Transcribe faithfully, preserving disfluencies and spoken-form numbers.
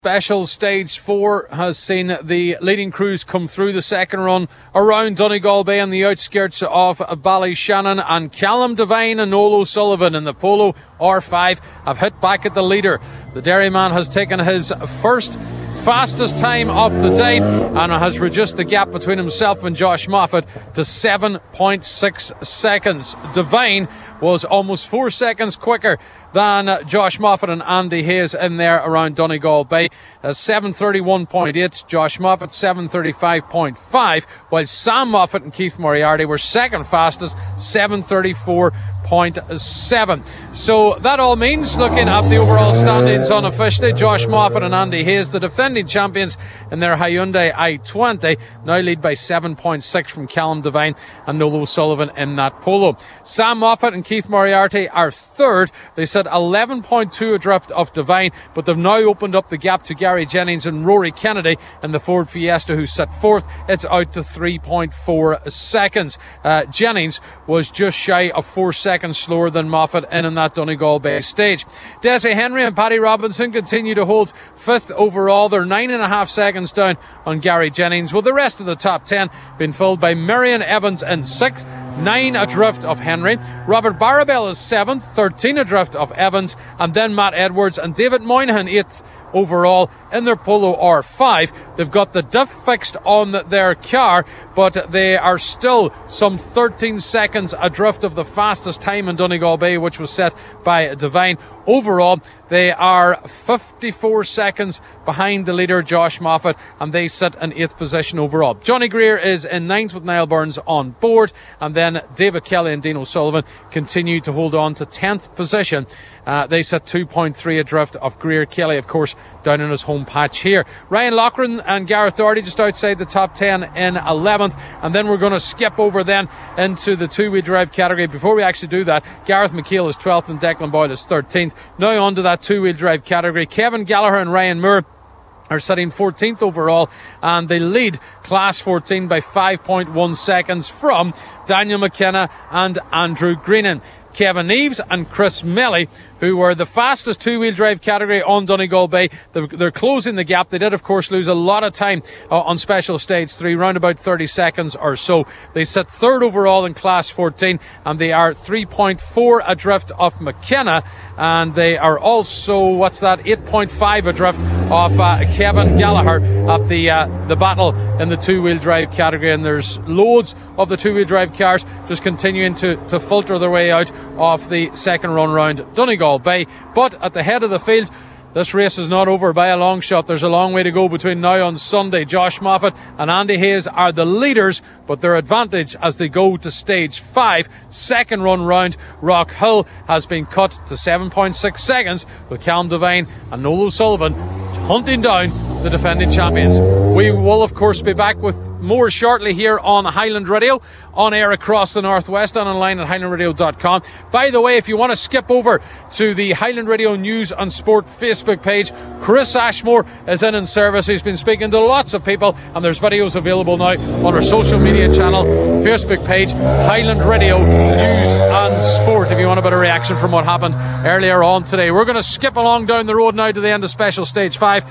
Special Stage four has seen the leading crews come through the second run around Donegal Bay on the outskirts of Ballyshannon, and Callum Devine and Noel O'Sullivan in the Polo R five have hit back at the leader. The Derryman has taken his first fastest time of the day and has reduced the gap between himself and Josh Moffat to seven point six seconds. Devine was almost four seconds quicker than Josh Moffat and Andy Hayes in there around Donegal Bay. Uh, seven thirty-one point eight, Josh Moffat seven thirty-five point five, while Sam Moffat and Keith Moriarty were second fastest, seven thirty-four point seven. So that all means, looking at the overall standings unofficially, Josh Moffat and Andy Hayes, the defending champions in their Hyundai i twenty, now lead by seven point six from Callum Devine and Noel O'Sullivan in that Polo. Sam Moffat and Keith Moriarty are third. They sit eleven point two adrift of Devine, but they've now opened up the gap to Gary Jennings and Rory Kennedy in the Ford Fiesta, who sit fourth. It's out to three point four seconds. Uh, Jennings was just shy of four seconds slower than Moffat in, in that Donegal Bay stage. Desi Henry and Paddy Robinson continue to hold fifth overall. They're nine and a half seconds down on Gary Jennings, with the rest of the top ten being filled by Marion Evans in sixth, nine adrift of Henry. Robert Barabel is seventh, thirteen adrift of Evans, and then Matt Edwards and David Moynihan eighth overall in their Polo R five. They've got the diff fixed on their car, but they are still some thirteen seconds adrift of the fastest time in Donegal Bay, which was set by Devine. Overall, they are fifty-four seconds behind the leader, Josh Moffat, and they sit in eighth position overall. Johnny Greer is in ninth with Niall Burns on board, and then David Kelly and Dean O'Sullivan continue to hold on to tenth position. Uh, they sit two point three adrift of Greer. Kelly, of course, down in his home patch here. Ryan Loughran and Gareth Doherty just outside the top ten in eleventh, and then we're going to skip over then into the two-wheel drive category. Before we actually do that, Gareth McHale is twelfth and Declan Boyle is thirteenth. Now on to that two-wheel drive category. Kevin Gallagher and Ryan Moore are sitting fourteenth overall, and they lead Class fourteen by five point one seconds from Daniel McKenna and Andrew Greenan. Kevin Eves and Chris Melly, who were the fastest two-wheel drive category on Donegal Bay, they're, they're closing the gap. They did, of course, lose a lot of time uh, on Special Stage three, round about thirty seconds or so. They sit third overall in Class fourteen, and they are three point four adrift of McKenna, and they are also, what's that, eight point five adrift of uh, Kevin Gallagher at the uh, the battle in the two-wheel drive category. And there's loads of the two-wheel drive cars just continuing to, to filter their way out of the second run round Donegal Bay. But at the head of the field, this race is not over by a long shot. There's a long way to go between now and Sunday. Josh Moffat and Andy Hayes are the leaders, but their advantage as they go to stage five, second run round Rock Hill, has been cut to seven point six seconds, with Callum Devine and Noel O'Sullivan hunting down the defending champions. We will, of course, be back with more shortly here on Highland Radio, on air across the Northwest and online at highland radio dot com. By the way, if you want to skip over to the Highland Radio News and Sport Facebook page, Chris Ashmore is in in service. He's been speaking to lots of people, and there's videos available now on our social media channel, Facebook page, Highland Radio News and Sport, if you want a bit of reaction from what happened earlier on today. We're going to skip along down the road now to the end of Special Stage five.